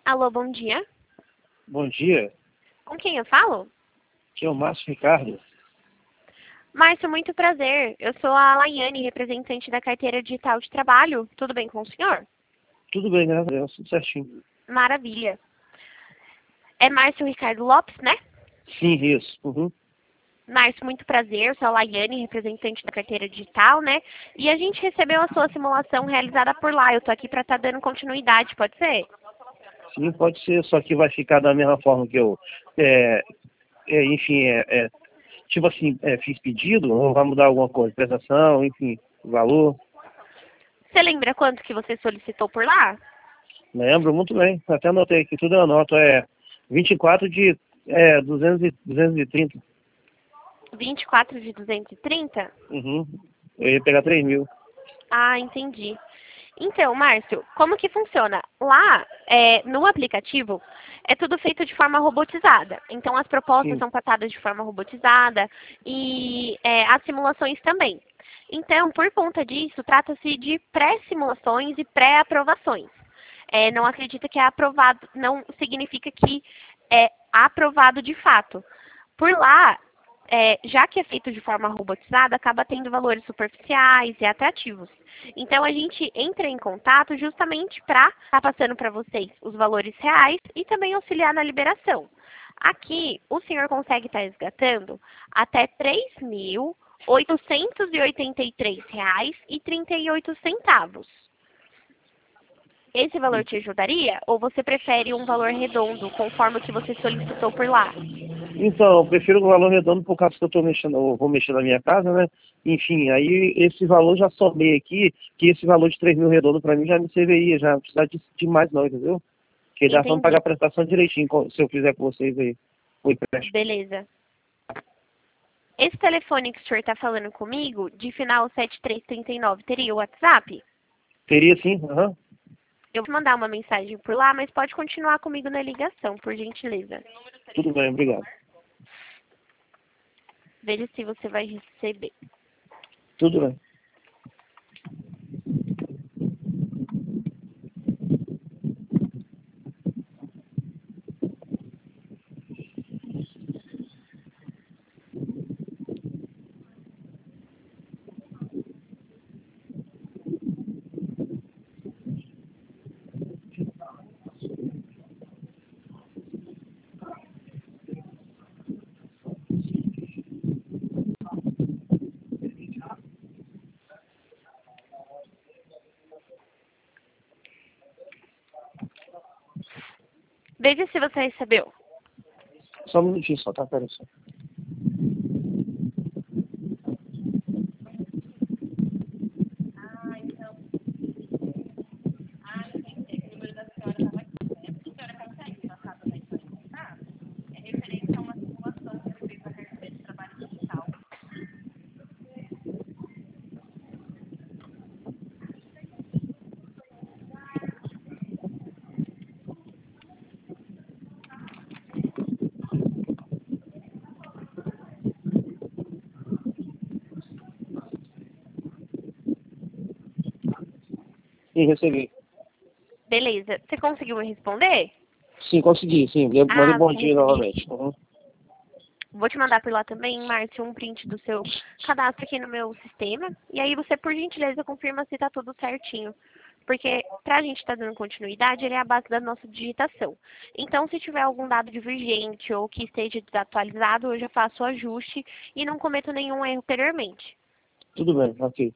Alô, bom dia. Bom dia, Com quem eu falo? aqui é o Márcio Ricardo. Márcio, muito prazer. Eu sou a Laiane, representante da carteira digital de trabalho. Tudo bem com o senhor? Tudo bem, graças a Deus, tudo certinho. Maravilha. É Márcio Ricardo Lopes, né? Sim, isso. Uhum. Márcio, muito prazer. Eu sou a Laiane, representante da carteira digital, né? E a gente recebeu a sua simulação realizada por lá. Eu tô aqui para estar dando continuidade, pode ser? Sim, pode ser, só que vai ficar da mesma forma que eu, é, enfim, tipo assim, fiz pedido, ou vai mudar alguma coisa, prestação, enfim, valor. Você lembra quanto que você solicitou por lá? Lembro muito bem, até anotei aqui, tudo eu anoto, 24 de 230. 24 de 230? Uhum. Eu ia pegar 3.000. Ah, entendi. Então, Márcio, como que funciona? Lá, no aplicativo, é tudo feito de forma robotizada. Então, as propostas Sim, são passadas de forma robotizada e as simulações também. Então, por conta disso, trata-se de pré-simulações e pré-aprovações. Não acredita que é aprovado, não significa que é aprovado de fato. Por lá, já que é feito de forma robotizada, acaba tendo valores superficiais e atrativos. Então, a gente entra em contato justamente para estar passando para vocês os valores reais e também auxiliar na liberação. Aqui, o senhor consegue estar resgatando até R$ 3.883,38. Esse valor te ajudaria ou você prefere um valor redondo, conforme o que você solicitou por lá? então, eu prefiro o valor redondo por causa que eu tô mexendo, eu vou mexer na minha casa, né? Enfim, aí esse valor já somei aqui, que esse valor de 3.000 redondo para mim já me serviria, já não precisa de mais não, entendeu? Porque dá pra pagar Entendi. a prestação direitinho, se eu fizer com vocês aí, o empréstimo. Beleza. Esse telefone que o senhor está falando comigo, de final 7339, teria o WhatsApp? Teria sim, aham. Eu vou mandar uma mensagem por lá, mas pode continuar comigo na ligação, por gentileza. Tudo bem, obrigado. Veja se você vai receber. Tudo bem. Veja se você recebeu. Só um minutinho só, tá? Pera só. Sim, recebi. Beleza. Você conseguiu me responder? Sim, consegui, sim. Mandei Ah, bom você dia recebi. novamente. Uhum. Vou te mandar por lá também, Márcio, um print do seu cadastro aqui no meu sistema. E aí você, por gentileza, confirma se está tudo certinho. Porque para a gente estar dando continuidade, ele é a base da nossa digitação. Então, se tiver algum dado divergente ou que esteja desatualizado, eu já faço o ajuste e não cometo nenhum erro posteriormente. Tudo bem, ok.